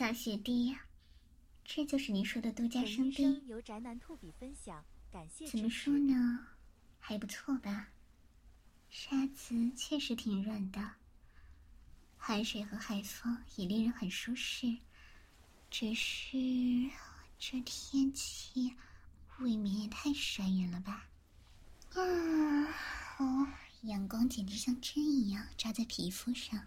小学弟，这就是你说的度假胜地。 由宅男兔比分享，感谢怎么说呢，还不错吧。沙子确实挺软的，海水和海风也令人很舒适，只是这天气未免也太晒人了吧。阳光简直像针一样扎在皮肤上。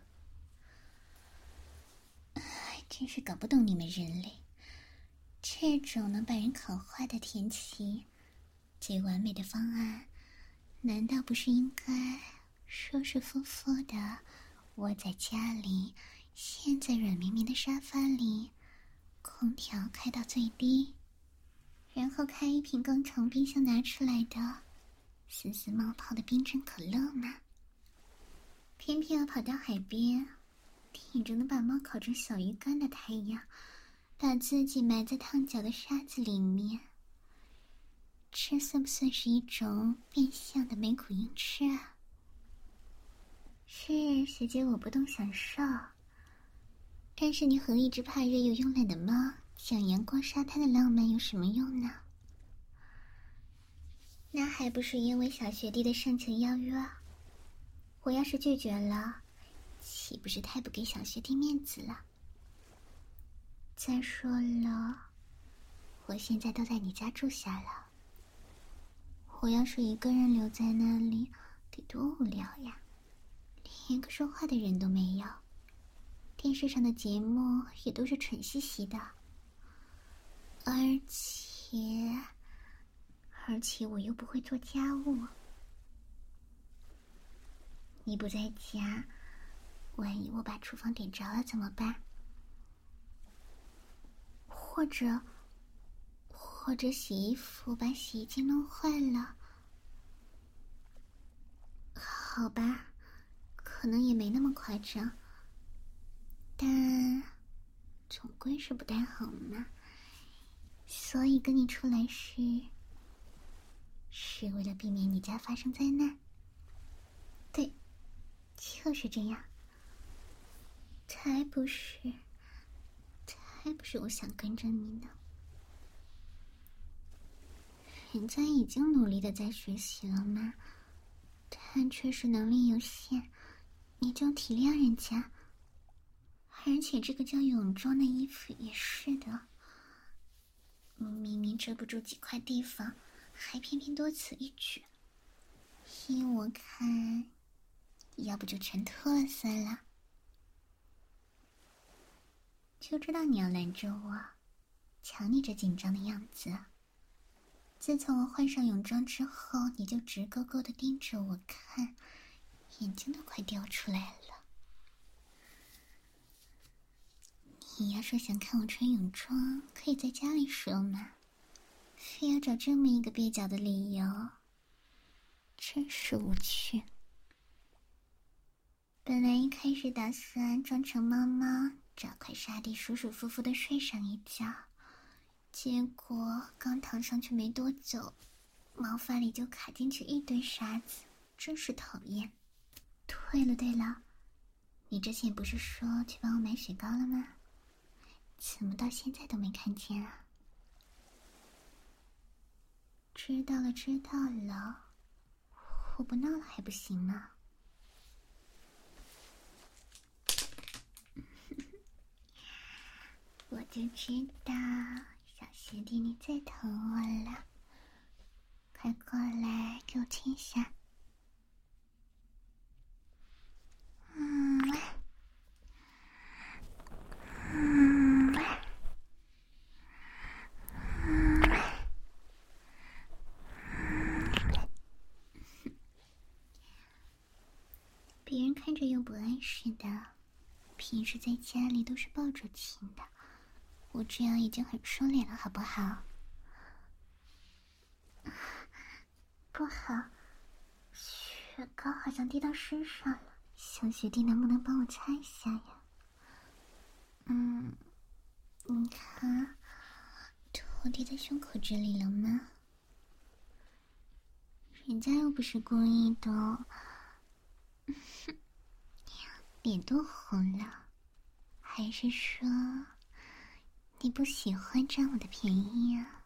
真是搞不懂你们人类，这种能把人烤坏的天气，最完美的方案难道不是应该舒舒服服的窝在家里，陷在软绵绵的沙发里，空调开到最低，然后开一瓶刚从冰箱拿出来的丝丝冒泡的冰镇可乐吗？偏偏要跑到海边，挺着能把猫烤成小鱼干的太阳，把自己埋在烫脚的沙子里面，这算不算是一种变相的美苦硬吃啊？是学姐我不懂享受，但是你和一只怕热又慵懒的猫讲阳光沙滩的浪漫有什么用呢？那还不是因为小学弟的盛情邀约？我要是拒绝了，岂不是太不给小学弟面子了？再说了，我现在都在你家住下了，我要是一个人留在那里，得多无聊呀，连个说话的人都没有，电视上的节目也都是蠢兮兮的，而且我又不会做家务。你不在家，万一我把厨房点着了怎么办？或者洗衣服把洗衣机弄坏了。好吧，可能也没那么夸张，但总归是不太好嘛。所以跟你出来是为了避免你家发生灾难。对，就是这样。才不是我想跟着你呢。人家已经努力的在学习了嘛，但确实能力有限，你就体谅人家。而且这个叫泳装的衣服也是的，明明遮不住几块地方，还偏偏多此一举。依我看，要不就全脱了算了。就知道你要拦着我，瞧你这紧张的样子。自从我换上泳装之后，你就直勾勾的盯着我看，眼睛都快掉出来了。你要说想看我穿泳装，可以在家里说嘛，非要找这么一个蹩脚的理由，真是无趣。本来一开始打算装成猫猫，找块沙地舒舒服服的睡上一觉，结果刚躺上去没多久，毛发里就卡进去一堆沙子，真是讨厌。对了，你之前不是说去帮我买雪糕了吗？怎么到现在都没看见啊？知道了，我不闹了还不行吗？我就知道小学弟你最疼我了，快过来给我亲下。别人看着又不碍事的，平时在家里都是抱着亲的，我这样已经很收敛了，好不好？不好，雪糕好像滴到身上了，小学弟能不能帮我擦一下呀？你看，头滴在胸口这里了吗？人家又不是故意的哦。脸都红了，还是说你不喜欢占我的便宜啊？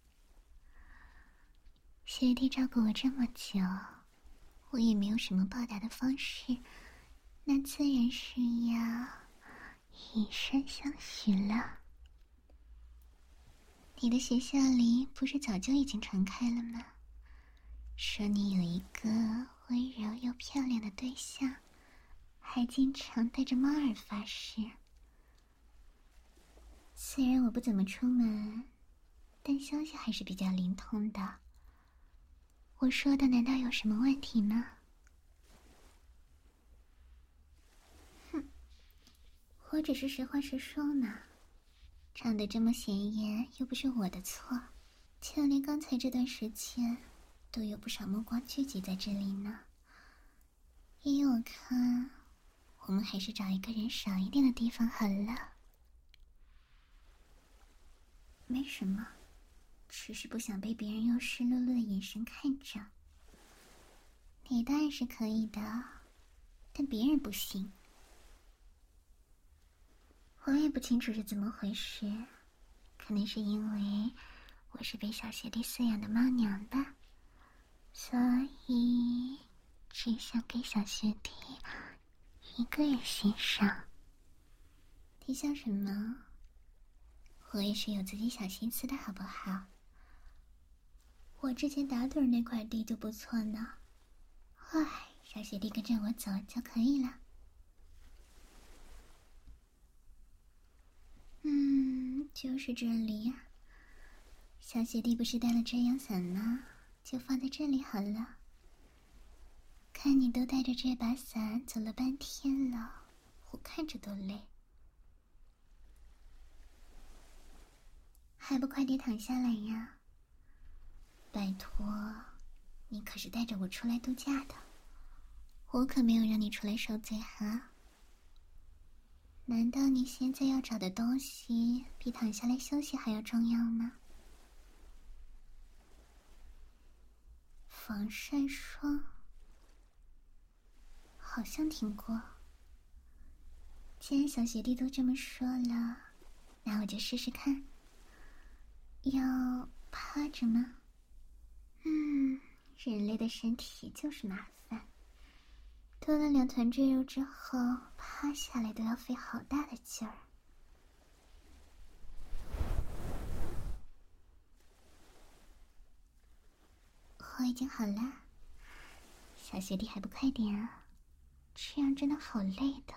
学弟照顾我这么久，我也没有什么报答的方式，那自然是要以身相许了。你的学校里不是早就已经传开了吗？说你有一个温柔又漂亮的对象，还经常带着猫儿发誓。虽然我不怎么出门，但消息还是比较灵通的。我说的难道有什么问题吗？哼，我只是实话实说嘛。长得这么显眼，又不是我的错，就连刚才这段时间，都有不少目光聚集在这里呢。依我看，我们还是找一个人少一点的地方好了。没什么，只是不想被别人用湿漉漉的眼神看着。你当然是可以的，但别人不行。我也不清楚是怎么回事，可能是因为我是被小学弟饲养的猫娘吧，所以只想给小学弟一个人欣赏。你笑什么？我也是有自己小心思的好不好？我之前打盹那块地就不错呢，小学弟跟着我走就可以了。就是这里呀。小学弟不是带了遮阳伞吗？就放在这里好了。看你都带着这把伞走了半天了，我看着都累。还不快点躺下来呀！拜托，你可是带着我出来度假的，我可没有让你出来受罪哈。难道你现在要找的东西比躺下来休息还要重要吗？防晒霜，好像听过。既然小学弟都这么说了，那我就试试看。要趴着吗？人类的身体就是麻烦，多了2团赘肉之后，趴下来都要费好大的劲儿。我已经好了，小学弟还不快点啊？这样真的好累的。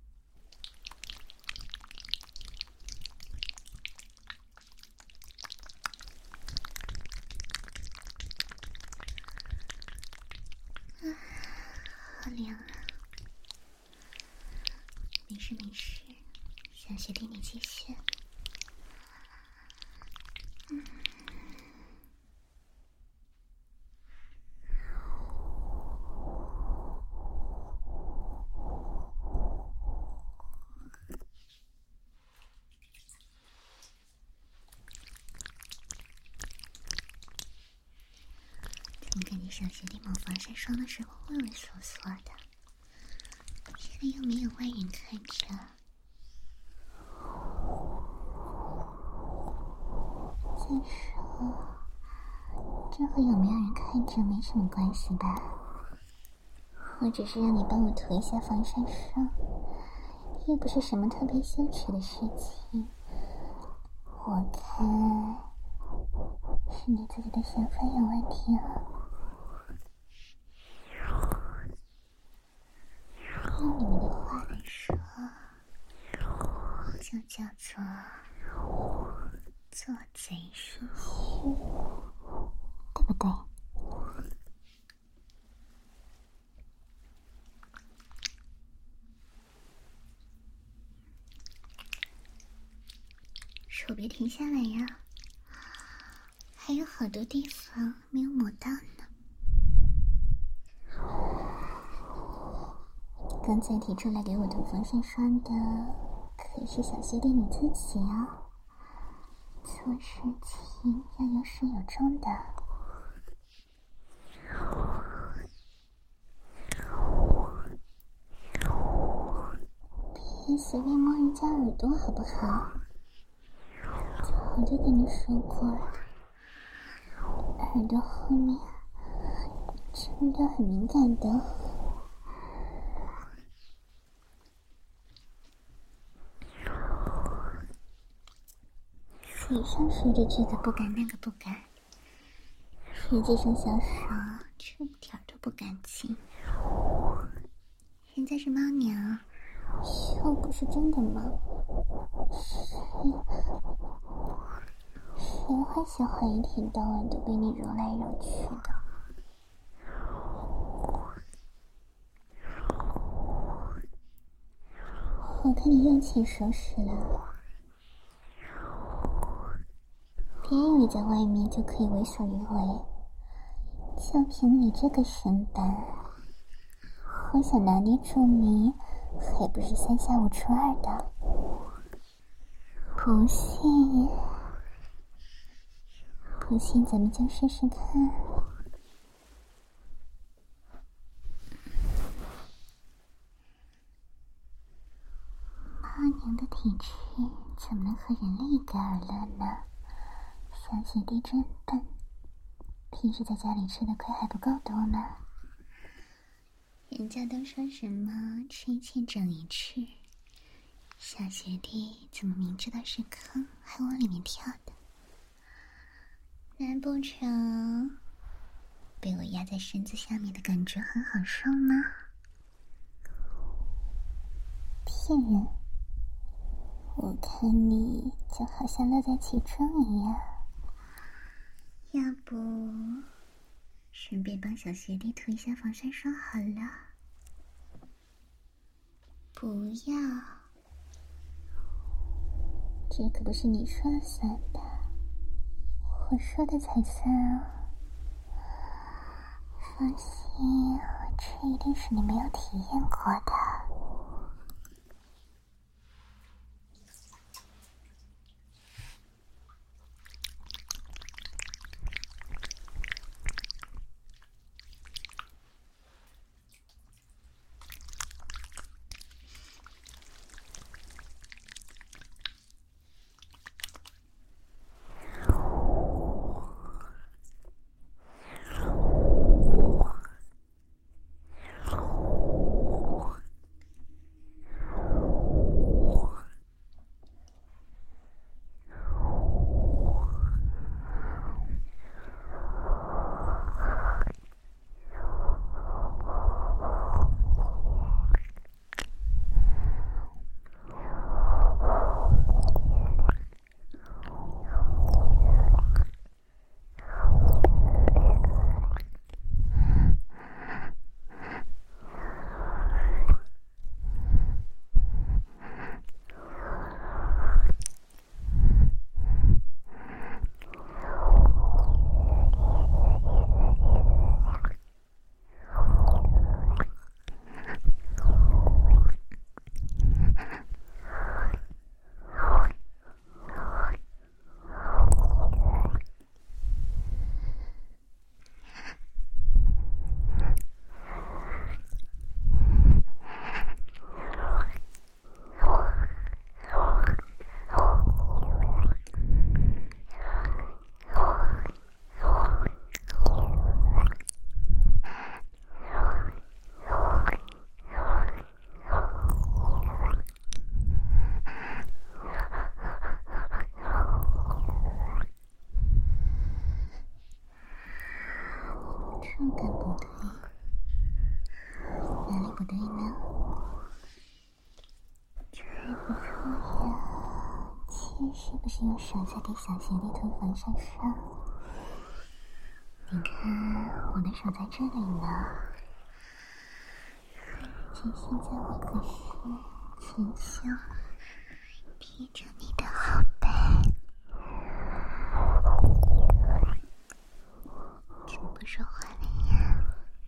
好凉啊！没事没事，小学弟你继续。听看你小学弟抹防晒霜的时候畏畏缩缩的，这里又没有外人看着。再说，这和有没有人看着没什么关系吧？我只是让你帮我涂一下防晒霜，又不是什么特别羞耻的事情。我看是你自己的想法有问题啊。用你们的话来说，就叫做做贼心虚，对不对？手别停下来呀，还有好多地方没有抹到呢。刚才提出来给我涂防晒霜的可是小学弟你自己啊，做事情要有始有终的。别随便摸人家耳朵好不好？ 早就跟你说过了，耳朵后面真的很敏感的。嘴上说着这个不敢那个不敢，实际上小手这点儿都不敢轻。人家是猫娘，又不是真的猫，谁会喜欢一天到晚都被你揉来揉去的？我看你用起手时了，别以为在外面就可以为所欲为，就凭你这个身板，我想拿捏住你，还不是三下五除二的。不信，咱们就试试看。猫娘的体质怎么能和人类一概而论呢？小姐弟真笨，平时在家里吃的亏还不够多吗？人家都说什么吃一堑长一智，小学弟怎么明知道是坑还往里面跳的？难不成被我压在身子下面的感觉很好受吗？骗人！我看你就好像乐在其中一样。要不顺便帮小学弟涂一下防晒霜好了。不要，这可不是你说了算的，我说的才算啊。放心，这一定是你没有体验过的。触感不对，哪里不对呢？这还不错呀，亲是不是用手在给小学弟涂防晒霜？你看我的手在这里呢，这现在我可是全胸贴着你的后背。怎么不说话了呀？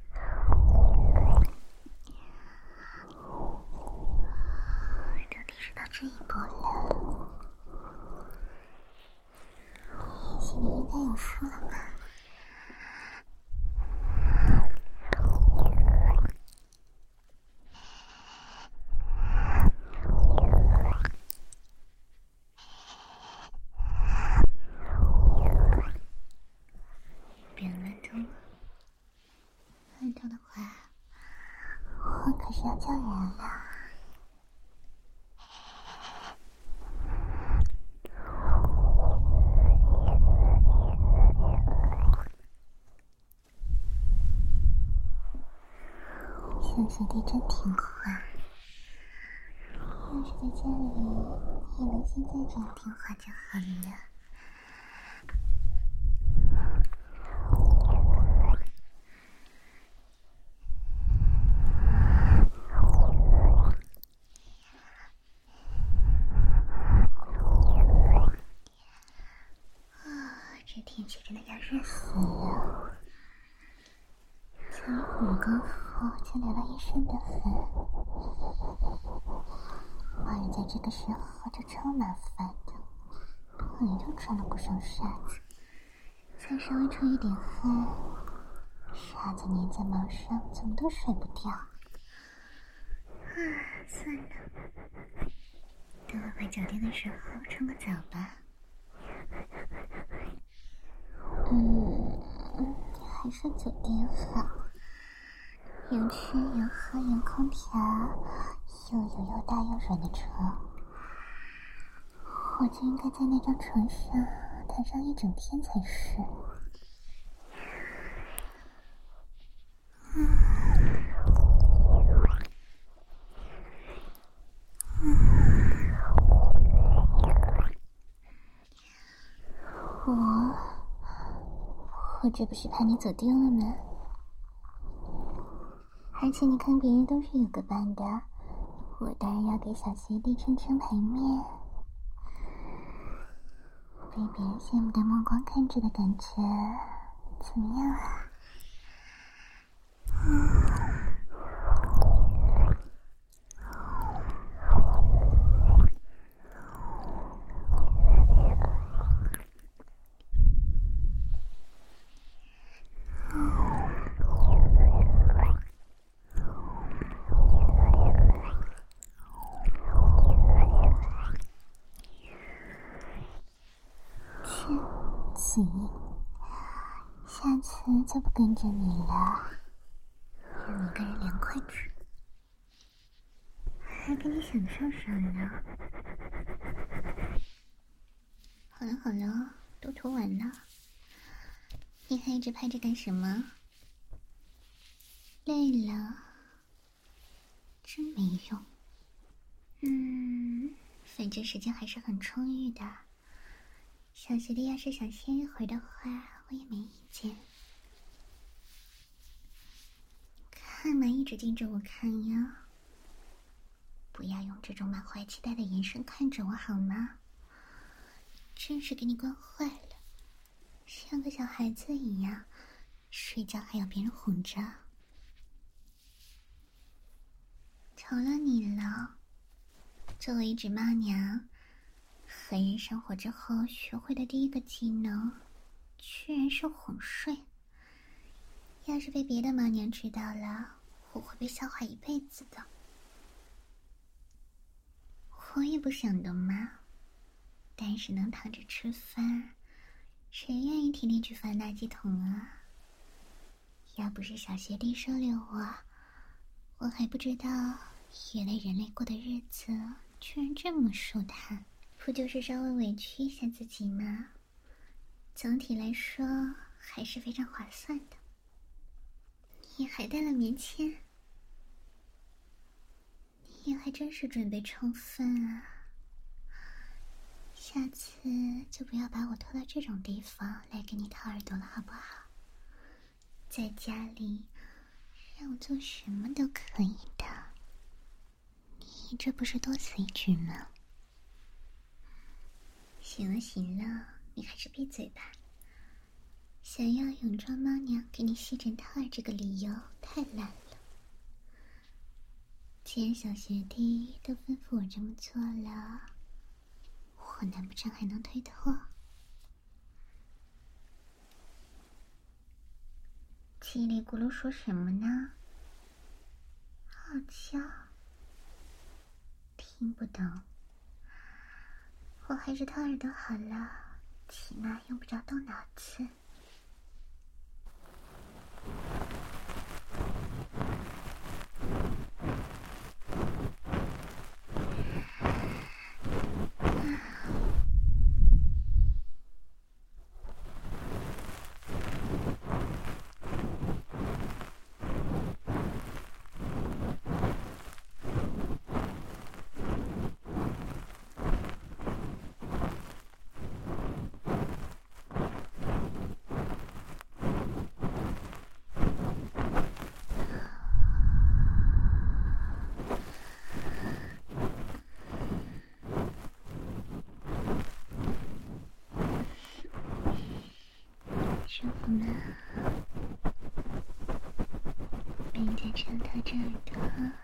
都提示到这一步了，心里应该有数了吧？ 要叫人了。小学弟真听话，要是在家里也能像在这样听话就好了。这天气真的要热死了，才一会儿功夫就流了一身的汗。老人在这个时候就超麻烦的，本来就穿了不少纱子，再稍微出一点汗，纱子粘在毛上怎么都甩不掉。算了，等我回酒店的时候冲个澡吧。还是酒店好，有吃有喝有空调，又大又软的床，我就应该在那张床上躺上一整天才是。我这不是怕你走丢了吗？而且你看别人都是有个伴的，我当然要给小学弟撑撑牌面。被别人羡慕的目光看着的感觉怎么样啊？子怡，下次就不跟着你了，让你一个人凉快去，还跟你享受上呢。好了好了，都涂完了，你还一直拍着干什么？累了，真没用。反正时间还是很充裕的。小学弟要是想歇一会儿的话，我也没意见。干嘛一直盯着我看呀？不要用这种满怀期待的眼神看着我好吗？真是给你惯坏了，像个小孩子一样，睡觉还要别人哄着。求了你了，作为一只猫娘，和人生活之后学会的第一个技能，居然是哄睡。要是被别的猫娘知道了，我会被笑话一辈子的。我也不想的嘛，但是能躺着吃饭，谁愿意天天去翻垃圾桶啊？要不是小学弟收留我还不知道原来人类过的日子居然这么舒坦。不就是稍微委屈一下自己吗？总体来说还是非常划算的。你还带了棉签，你还真是准备充分啊。下次就不要把我拖到这种地方来给你掏耳朵了好不好？在家里让我做什么都可以的，你这不是多此一举吗？行了行了，你还是闭嘴吧。想要泳装猫娘给你吸枕套这个理由太烂了。既然小学弟都吩咐我这么做了，我难不成还能推脱？叽里咕噜说什么呢？好叫，听不懂。我还是掏耳朵好了，起码用不着动脑子。 舒服吗？被你在敲打着耳朵，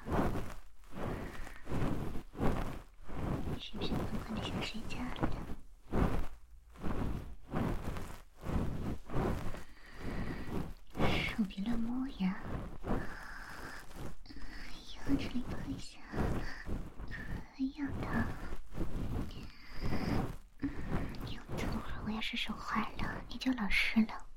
是不是缓缓的想睡觉了？手别乱摸呀！要这里碰一下，很痒的。有毒，我要是手坏了，你就老实了。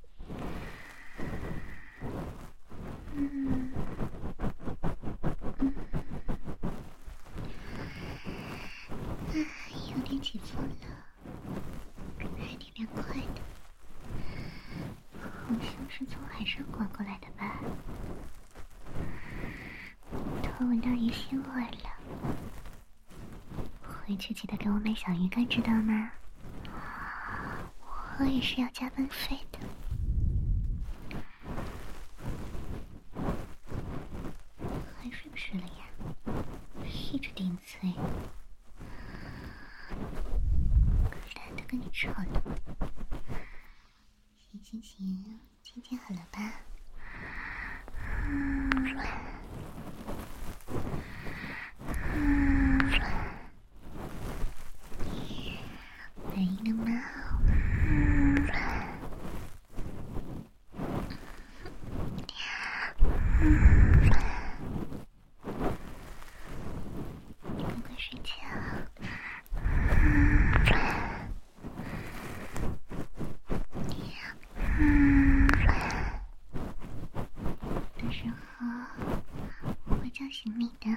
有点起风了，还挺凉快的。好像是从海上刮过来的吧？都闻到鱼腥味了。回去记得给我买小鱼干，知道吗？我也是要加班费的。还睡不睡了呀？一直顶嘴，懒得跟你吵了。行，今天好了吧？满意了吗？乖乖睡觉。的时候我会叫醒你的。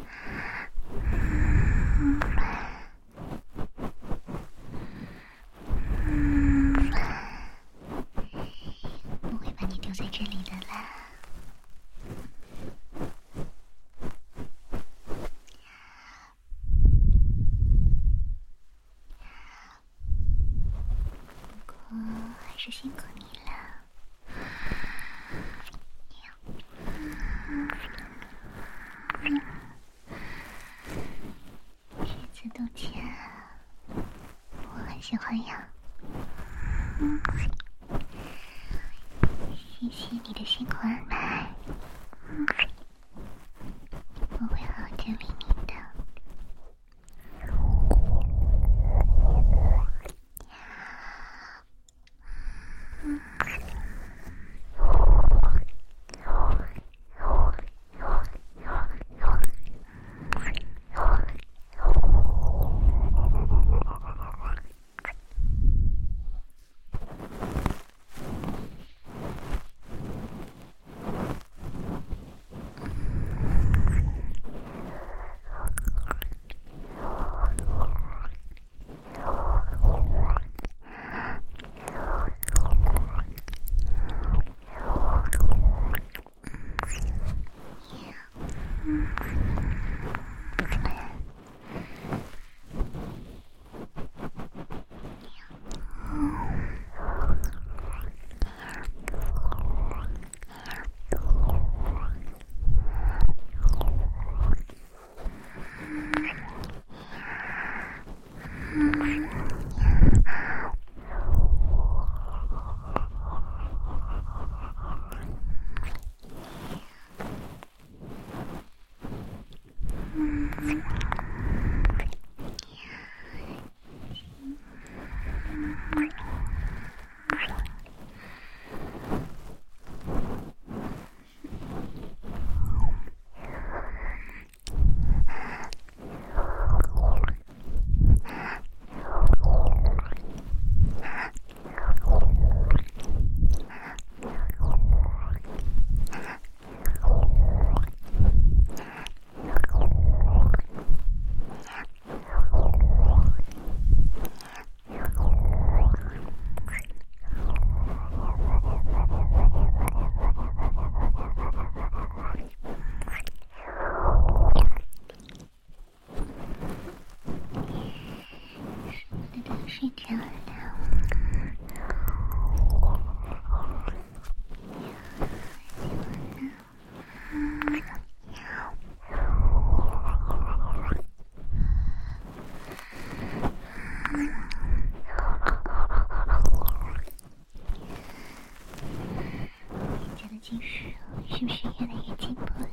不会把你丢在这里的啦。不过还是辛苦你了。这次都见，我很喜欢呀。谢谢你的辛苦安排，我会好好整理你的。 技术是不是越来越进步了？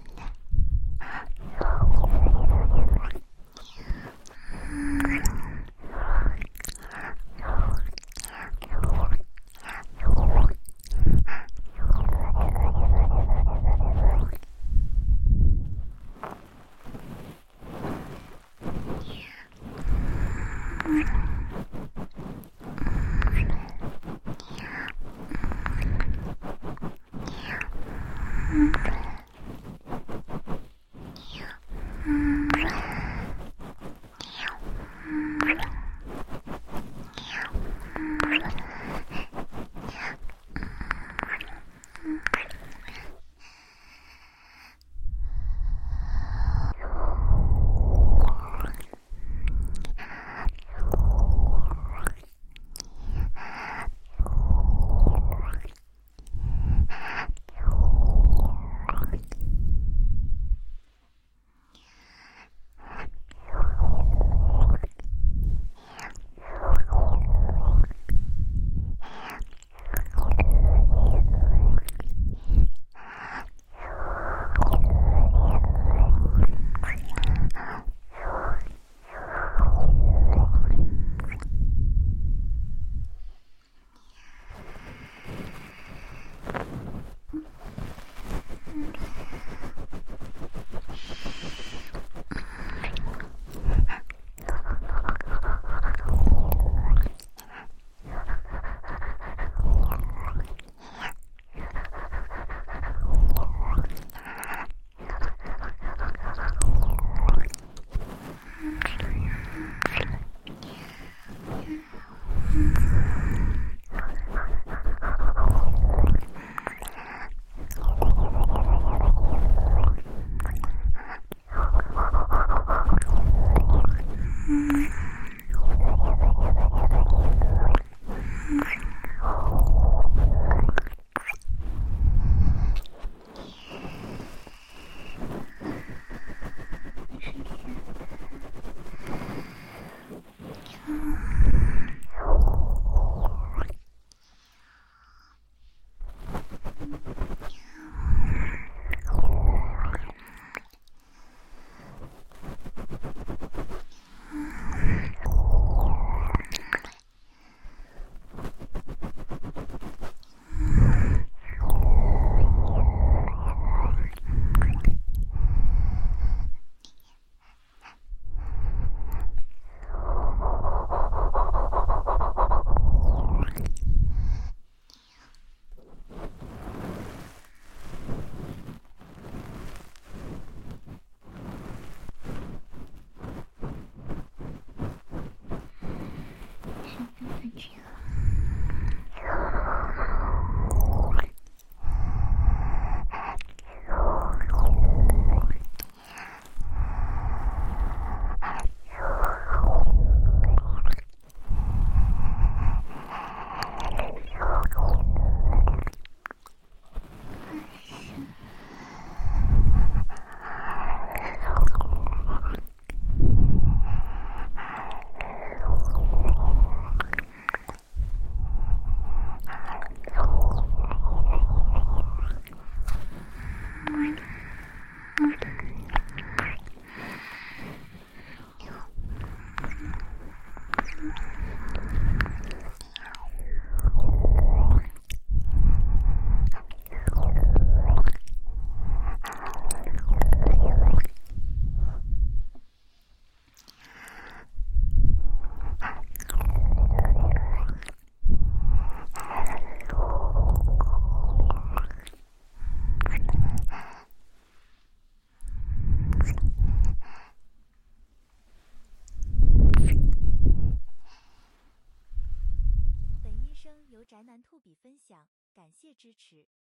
由宅男兔比分享，感谢支持。